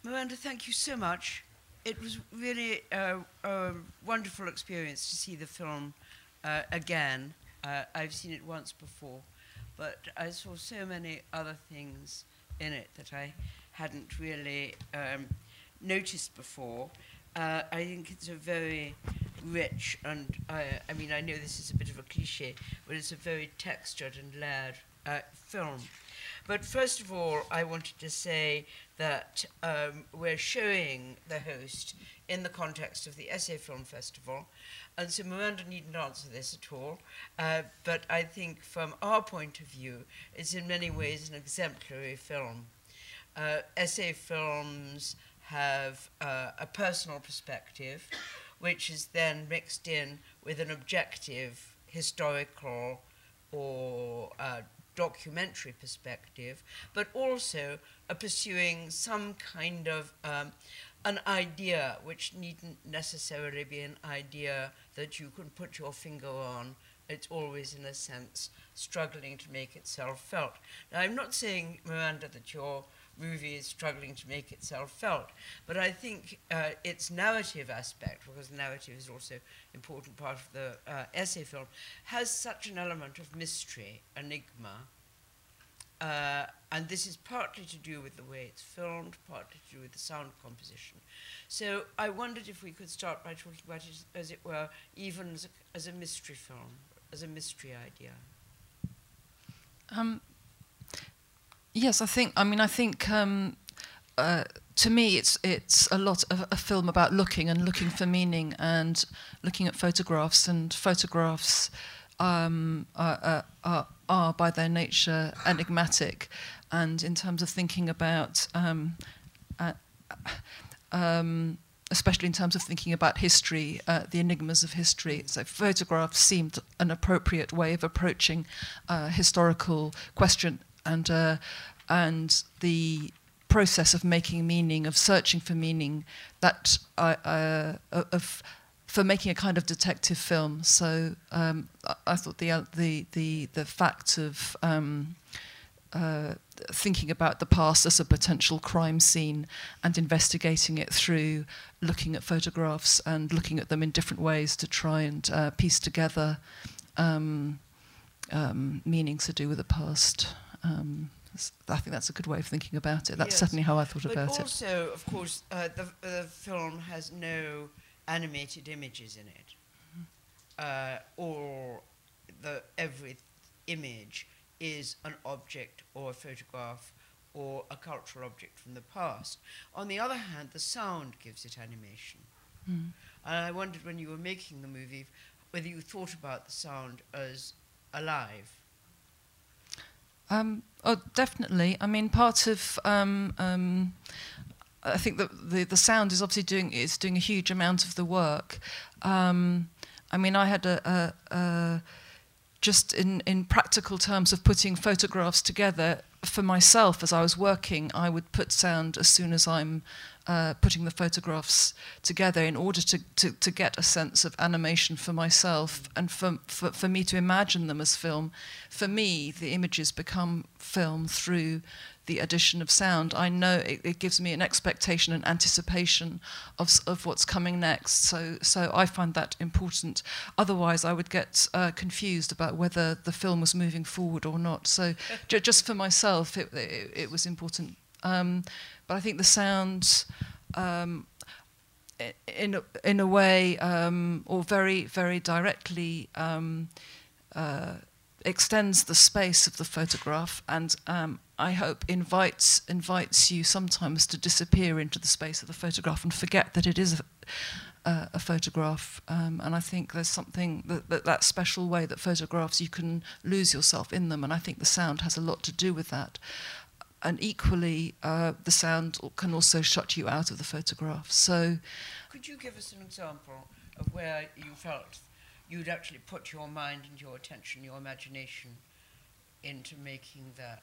Miranda, thank you so much. It was really a wonderful experience to see the film again. I've seen it once before, but I saw so many other things in it that I hadn't really noticed before. I think it's a very rich and, I mean, I know this is a bit of a cliche, but it's a very textured and layered film. But first of all, I wanted to say that we're showing The Host in the context of the Essay Film Festival, and so Miranda needn't answer this at all, but I think from our point of view, it's in many ways an exemplary film. Essay films have a personal perspective, which is then mixed in with an objective, historical, or documentary perspective, but also pursuing some kind of an idea which needn't necessarily be an idea that you can put your finger on. It's always, in a sense, struggling to make itself felt. Now, I'm not saying, Miranda, that your movie is struggling to make itself felt, but I think its narrative aspect, because narrative is also an important part of the essay film, has such an element of mystery, enigma, and this is partly to do with the way it's filmed, partly to do with the sound composition. So I wondered if we could start by talking about it, as it were, even as a mystery film, as a mystery idea. Yes, I think to me it's a lot of a film about looking for meaning and looking at photographs, and photographs are by their nature enigmatic, and in terms of thinking about especially in terms of thinking about history, the enigmas of history. So photographs seemed an appropriate way of approaching historical question, and the process of making meaning, of searching for meaning, that for making a kind of detective film. So I thought the fact of thinking about the past as a potential crime scene and investigating it through looking at photographs and looking at them in different ways to try and piece together meanings to do with the past. I think that's a good way of thinking about it. That's certainly how I thought about it. But also, of course, the film has no animated images in it. Or every image is an object or a photograph or a cultural object from the past. On the other hand, the sound gives it animation. And I wondered, when you were making the movie, whether you thought about the sound as alive. Oh, definitely. I mean, part of I think that the sound is obviously doing a huge amount of the work. I mean, I had just in practical terms of putting photographs together for myself as I was working, I would put sound as soon as I'm putting the photographs together, in order to get a sense of animation for myself and for me to imagine them as film. For me, the images become film through the addition of sound. I know it gives me an expectation and anticipation of what's coming next. So I find that important. Otherwise, I would get confused about whether the film was moving forward or not. So just for myself, it was important. But I think the sound, in a way, or very, very directly, extends the space of the photograph, and I hope invites you sometimes to disappear into the space of the photograph and forget that it is a photograph. And I think there's something that special way that photographs, you can lose yourself in them, and I think the sound has a lot to do with that. And equally, the sound can also shut you out of the photograph. So, could you give us an example of where you felt you'd actually put your mind and your attention, your imagination, into making that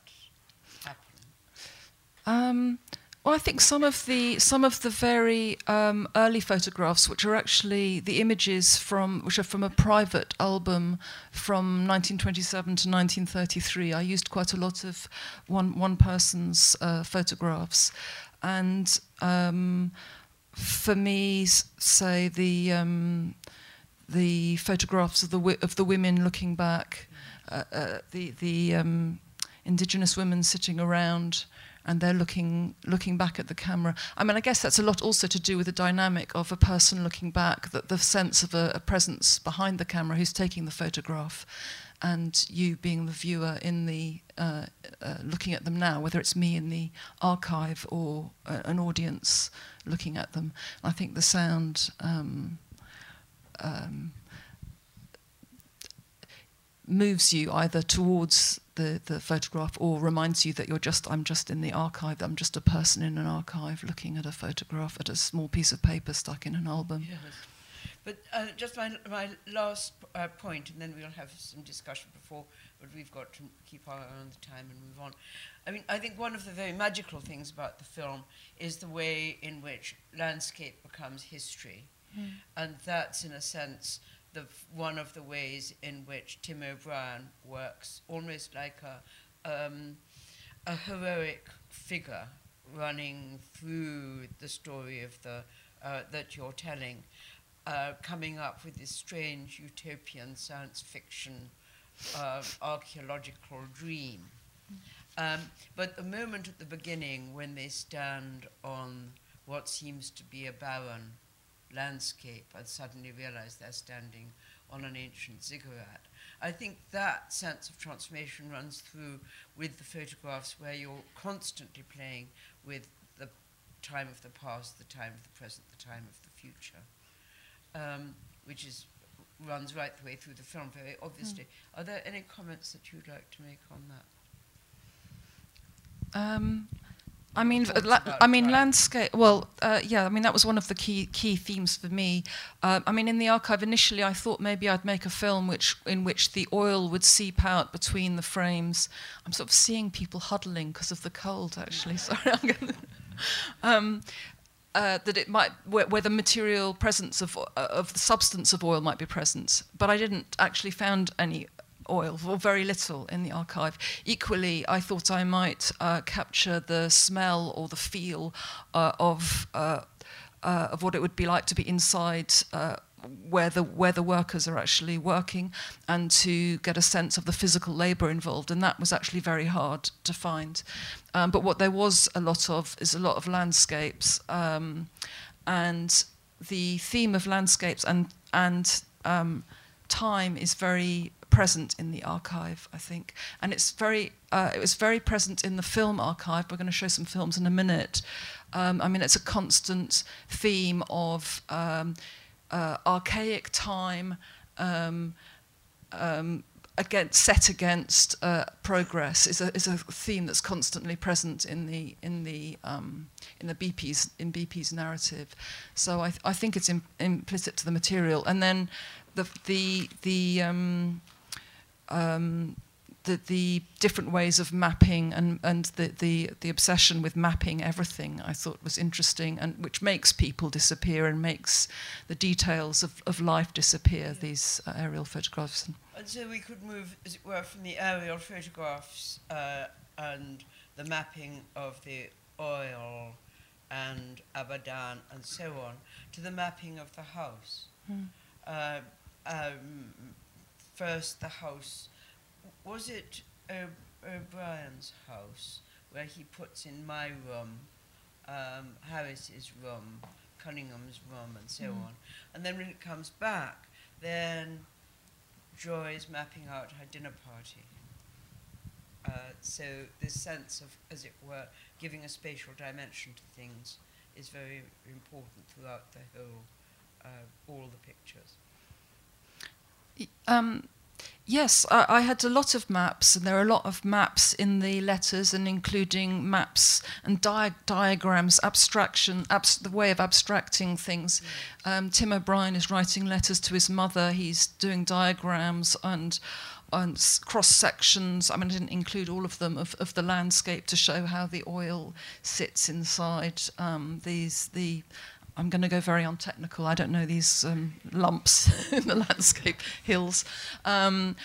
happen? Well, I think some of the very early photographs, which are actually the images which are from a private album from 1927 to 1933. I used quite a lot of one person's photographs. and for me, say the photographs of the women looking back, the indigenous women sitting around, and they're looking back at the camera. I mean, I guess that's a lot also to do with the dynamic of a person looking back, that the sense of a presence behind the camera who's taking the photograph, and you being the viewer in the looking at them now, whether it's me in the archive or an audience looking at them. I think the sound moves you either towards the photograph or reminds you that I'm just in the archive, I'm just a person in an archive looking at a photograph, at a small piece of paper stuck in an album. Yes. But just my last point, and then we'll have some discussion before, but we've got to keep our eye on the time and move on. I mean, I think one of the very magical things about the film is the way in which landscape becomes history. And that's, in a sense, one of the ways in which Tim O'Brien works, almost like a heroic figure running through the story of that you're telling, coming up with this strange utopian science fiction archaeological dream. But the moment at the beginning when they stand on what seems to be a barren landscape and suddenly realize they're standing on an ancient ziggurat, I think that sense of transformation runs through with the photographs, where you're constantly playing with the time of the past, the time of the present, the time of the future, which runs right the way through the film very obviously. Are there any comments that you'd like to make on that? I mean, landscape. Well, yeah. I mean, that was one of the key themes for me. I mean, in the archive initially, I thought maybe I'd make a film in which the oil would seep out between the frames. I'm sort of seeing people huddling because of the cold. Actually, sorry. That it might, where the material presence of the substance of oil might be present, but I didn't actually found any oil, or very little, in the archive. Equally, I thought I might capture the smell or the feel of what it would be like to be inside where the workers are actually working, and to get a sense of the physical labour involved, and that was actually very hard to find. But what there was a lot of is a lot of landscapes, and the theme of landscapes and time is very present in the archive, I think, and it was very present in the film archive. We're going to show some films in a minute. I mean, it's a constant theme of archaic time, set against progress is a theme that's constantly present in BP's narrative. So I think it's implicit to the material, and then the different ways of mapping and the obsession with mapping everything, I thought was interesting, and which makes people disappear and makes the details of life disappear, yeah. These aerial photographs. And so we could move, as it were, from the aerial photographs and the mapping of the oil and Abadan and so on, to the mapping of the house. First, the house. Was it O'Brien's house, where he puts in my room, Harris's room, Cunningham's room, and so on? And then when it comes back, then Joy is mapping out her dinner party. So this sense of, as it were, giving a spatial dimension to things is very important throughout the whole, all the pictures. Yes, I had a lot of maps, and there are a lot of maps in the letters, and including maps and diagrams, abstraction, the way of abstracting things. Tim O'Brien is writing letters to his mother. He's doing diagrams and cross sections. I mean, I didn't include all of them of the landscape to show how the oil sits inside I'm going to go very untechnical. I don't know these lumps in the landscape, hills, and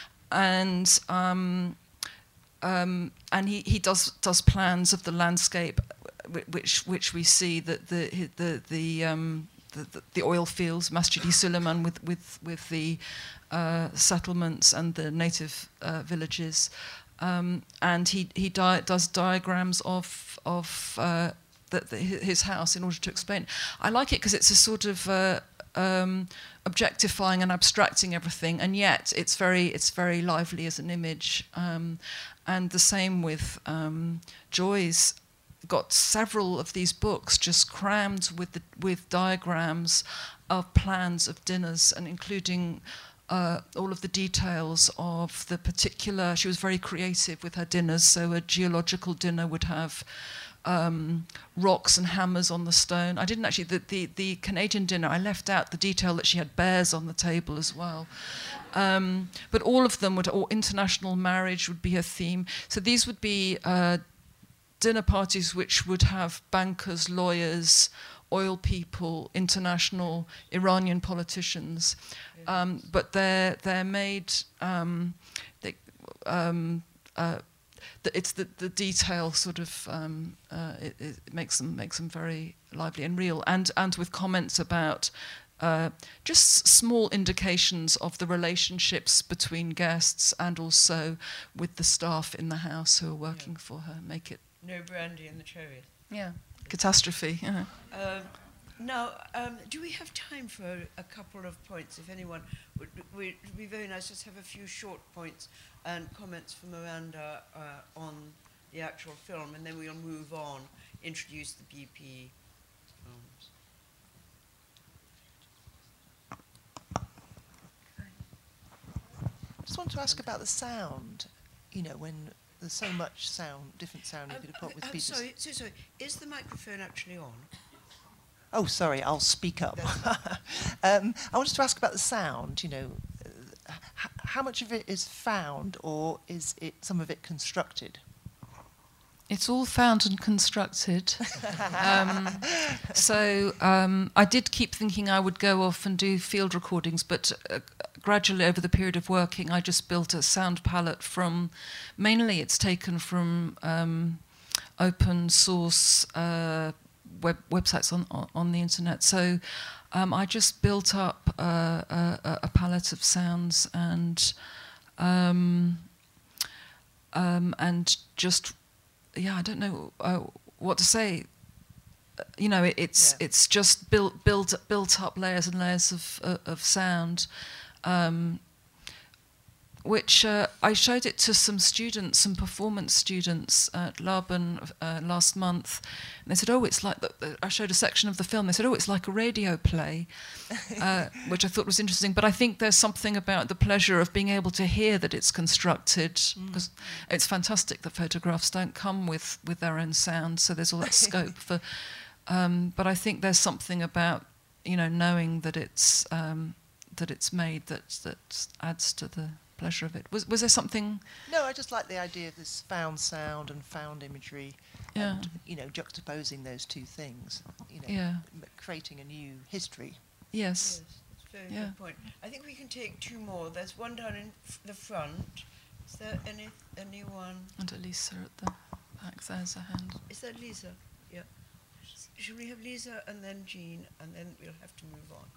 he does plans of the landscape which we see that the oil fields, Masjid-i Suleiman, with the settlements and the native villages, and he does diagrams of his house in order to explain. I like it because it's a sort of objectifying and abstracting everything, and yet it's very lively as an image. And the same with Joy's. Got several of these books just crammed with diagrams of plans of dinners, and including all of the details of the particular. She was very creative with her dinners. So a geological dinner would have rocks and hammers on the stone. I didn't actually, the Canadian dinner, I left out the detail that she had bears on the table as well. But all of them or international marriage would be a theme. So these would be dinner parties which would have bankers, lawyers, oil people, international Iranian politicians. But they're made, it's the detail sort of it makes them very lively and real, and with comments about just small indications of the relationships between guests and also with the staff in the house who are working for her. Make it no brandy in the chariot. Yeah, catastrophe. Yeah. Now, do we have time for a couple of points? If anyone would be very nice, just have a few short points and comments from Miranda on the actual film, and then we'll move on, introduce the BP films. I just want to ask about the sound. You know, when there's so much sound, different sound you could have put with people. Sorry. Is the microphone actually on? Oh, sorry, I'll speak up. I wanted to ask about the sound, you know, how much of it is found, or is it some of it constructed? It's all found and constructed. So I did keep thinking I would go off and do field recordings, but gradually over the period of working, I just built a sound palette from, mainly it's taken from open source websites on the internet. So I just built up a palette of sounds and just, yeah, I don't know what to say. You know, it's just built up layers and layers of sound, which I showed it to some students, some performance students at Laban last month. And they said, oh, it's like... I showed a section of the film. They said, oh, it's like a radio play, which I thought was interesting. But I think there's something about the pleasure of being able to hear that it's constructed, because it's fantastic that photographs don't come with their own sound, so there's all that scope for... but I think there's something about, you know, knowing that it's made that adds to the pleasure of it. Was there something? No, I just like the idea of this found sound and found imagery, and you know, juxtaposing those two things. You know, creating a new history. Yes. That's a very good point. I think we can take two more. There's one down in the front. Is there anyone? And Lisa at the back. There's a hand. Is that Lisa? Yeah. Should we have Lisa and then Jean, and then we'll have to move on.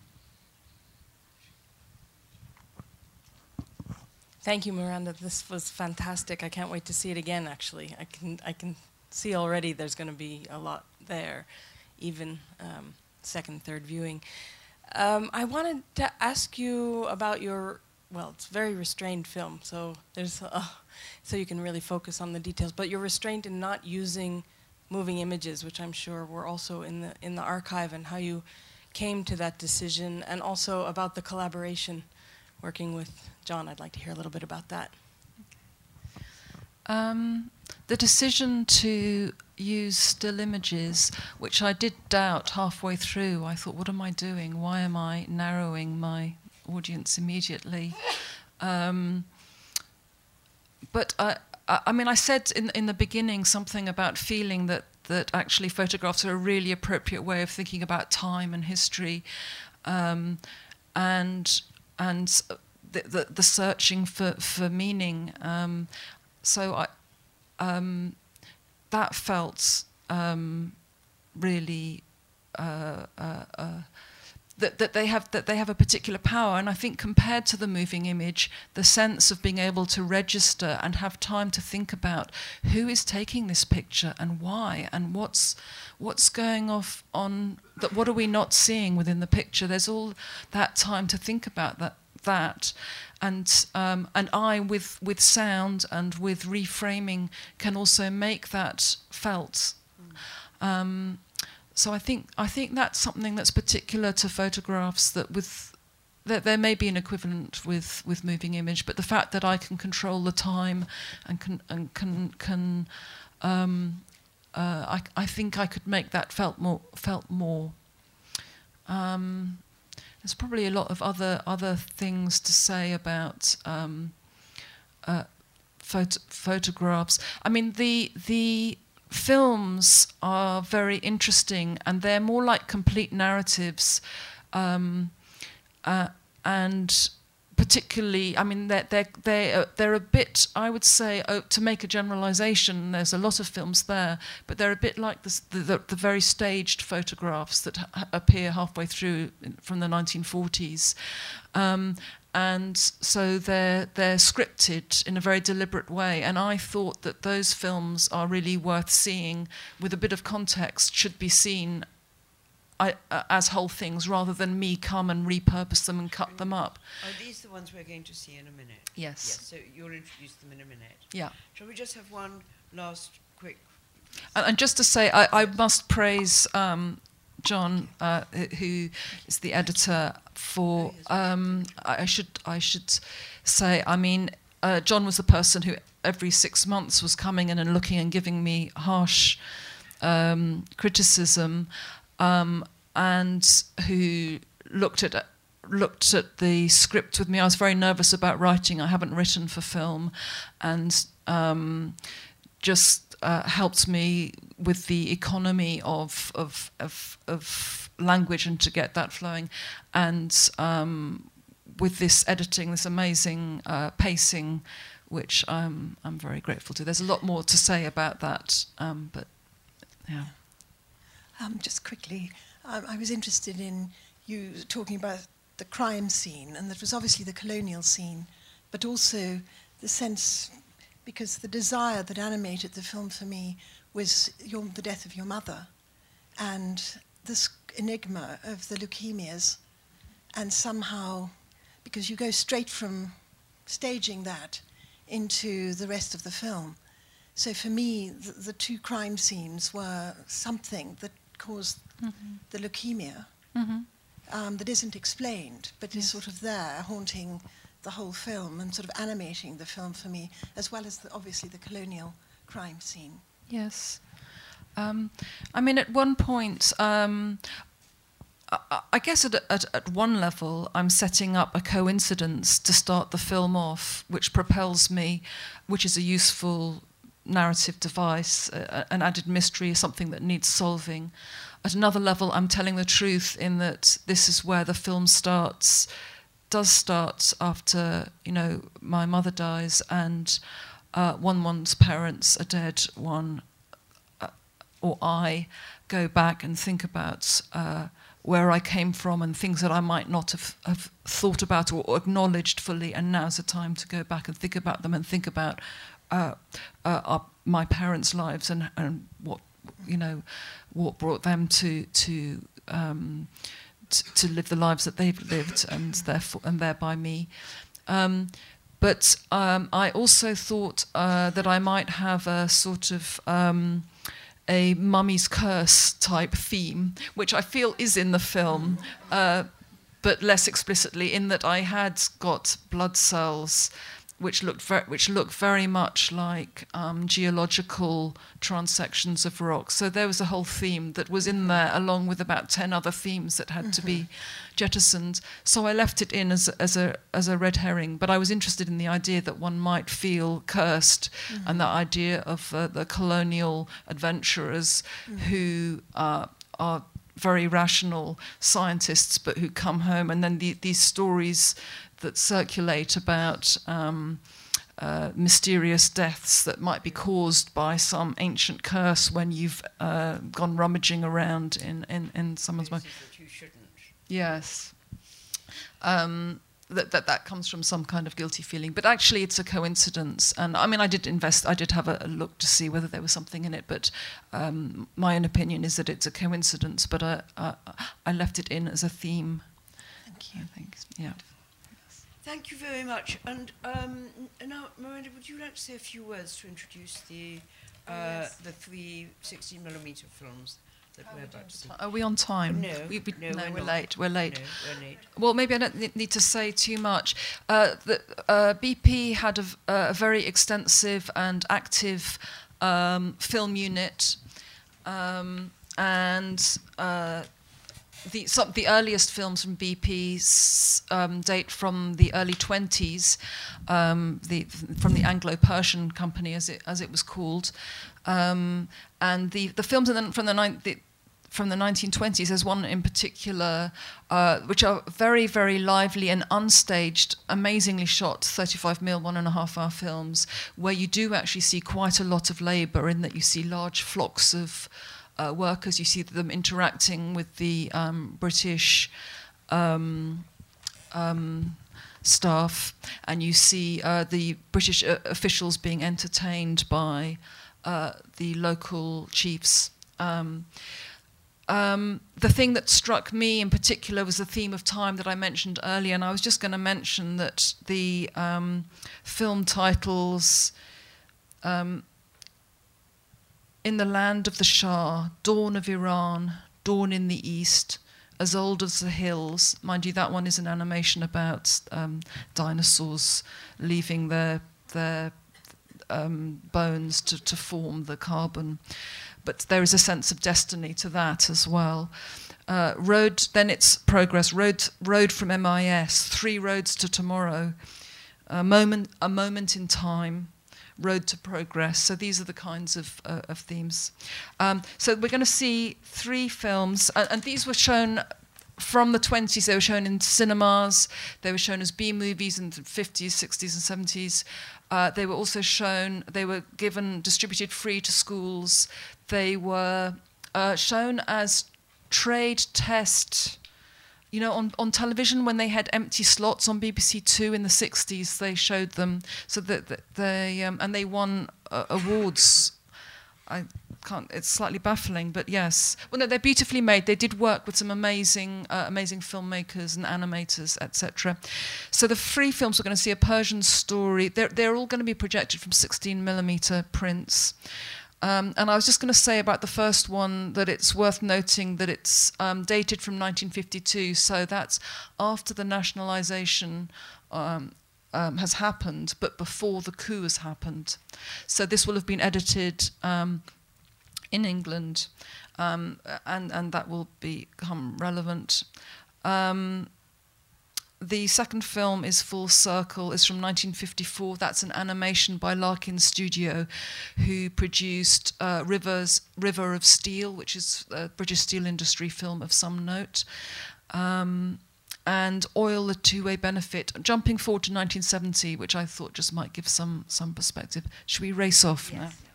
Thank you, Miranda. This was fantastic. I can't wait to see it again, actually. I can see already there's going to be a lot there, even second, third viewing. I wanted to ask you about your, well, it's a very restrained film, so there's so you can really focus on the details, but your restraint in not using moving images, which I'm sure were also in the archive, and how you came to that decision, and also about the collaboration working with John. I'd like to hear a little bit about that. The decision to use still images, which I did doubt halfway through. I thought, what am I doing? Why am I narrowing my audience immediately? But I mean, I said in the beginning something about feeling that actually photographs are a really appropriate way of thinking about time and history, and the searching for meaning. So I that felt really that they have a particular power. And I think compared to the moving image, the sense of being able to register and have time to think about who is taking this picture and why and what's going off on that, what are we not seeing within the picture. There's all that time to think about that. And I, with sound and with reframing, can also make that felt. So I think that's something that's particular to photographs. That there may be an equivalent with moving image, but the fact that I can control the time and I think I could make that felt more. There's probably a lot of other things to say about photographs. I mean, the films are very interesting, and they're more like complete narratives, and particularly, I mean, they're a bit, I would say, to make a generalisation, there's a lot of films there, but they're a bit like the very staged photographs that appear halfway through from the 1940s. And so they're scripted in a very deliberate way, and I thought that those films are really worth seeing with a bit of context, should be seen as whole things rather than me come and repurpose them and cut them up. Are these the ones we're going to see in a minute? Yes. So you'll introduce them in a minute. Yeah. Shall we just have one last quick... And just to say, I must praise John, who is the editor, for I should say, I mean, John was the person who every 6 months was coming in and looking and giving me harsh criticism, and who looked at the script with me. I was very nervous about writing. I haven't written for film, and just helped me with the economy of language and to get that flowing, and with this editing, this amazing pacing, which I'm very grateful to. There's a lot more to say about that, but yeah. Just quickly, I was interested in you talking about the crime scene, and that was obviously the colonial scene, but also the sense, because the desire that animated the film for me was the death of your mother, and this enigma of the leukemias, and somehow, because you go straight from staging that into the rest of the film. So for me, the two crime scenes were something that caused the leukemia, that isn't explained, but is sort of there, haunting the whole film and sort of animating the film for me, as well as obviously the colonial crime scene. Yes. I mean, at one point, I guess at one level, I'm setting up a coincidence to start the film off, which propels me, which is a useful narrative device, an added mystery, something that needs solving. At another level, I'm telling the truth in that this is where the film does start after, my mother dies, and one's parents are dead, or I go back and think about where I came from and things that I might not have thought about or acknowledged fully, and now's the time to go back and think about them and think about my parents' lives and what brought them to live the lives that they've lived, and thereby me. But I also thought that I might have a sort of a mummy's curse type theme, which I feel is in the film, but less explicitly, in that I had got blood cells which look very much like geological transections of rock. So there was a whole theme that was in there, along with about 10 other themes that had to be jettisoned. So I left it in as a red herring, but I was interested in the idea that one might feel cursed, and that idea of the colonial adventurers who are very rational scientists, but who come home, and then these stories that circulate about mysterious deaths that might be caused by some ancient curse when you've gone rummaging around in someone's mind. That you shouldn't. Yes. That comes from some kind of guilty feeling, but actually it's a coincidence. And I mean, I did have a look to see whether there was something in it, but my own opinion is that it's a coincidence. But I left it in as a theme. Thank you. I think, yeah. Thank you very much. And now, Miranda, would you like to say a few words to introduce the 3 16mm films that we're about to see? Are we on time? No, we're not. late. We're late. No, we're late. Well, maybe I don't need to say too much. BP had a very extensive and active film unit, and the earliest films from BP date from the early 20s, from the Anglo-Persian Company, as it was called, and the films from the 1920s. There's one in particular, which are very, very lively and unstaged, amazingly shot 35mm 1.5 hour films, where you do actually see quite a lot of labour in that you see large flocks of workers. You see them interacting with the British staff, and you see the British officials being entertained by the local chiefs. The thing that struck me in particular was the theme of time that I mentioned earlier, and I was just going to mention that the film titles In the Land of the Shah, Dawn of Iran, Dawn in the East, As Old as the Hills. Mind you, that one is an animation about dinosaurs leaving their bones to form the carbon. But there is a sense of destiny to that as well. Road, then it's Progress. Road from MIS, 3 Roads to Tomorrow, A Moment in Time, Road to Progress. So these are the kinds of themes. So we're going to see 3 films, and these were shown from the 20s. They were shown in cinemas. They were shown as B-movies in the 50s, 60s, and 70s. They were also shown. They were distributed free to schools. They were shown as trade test. You know, on television, when they had empty slots on BBC Two in the 60s, they showed them, so that they and they won awards. I can't. It's slightly baffling, but yes. Well, no, they're beautifully made. They did work with some amazing filmmakers and animators, etc. So the 3 films we're going to see: A Persian Story. They're all going to be projected from 16mm prints. And I was just going to say about the first one that it's worth noting that it's dated from 1952, so that's after the nationalisation has happened, but before the coup has happened. So this will have been edited in England, and that will become relevant. The second film is Full Circle. It's from 1954. That's an animation by Larkin Studio, who produced River of Steel, which is a British steel industry film of some note, and Oil, The Two-Way Benefit. Jumping forward to 1970, which I thought just might give some perspective. Should we race off now?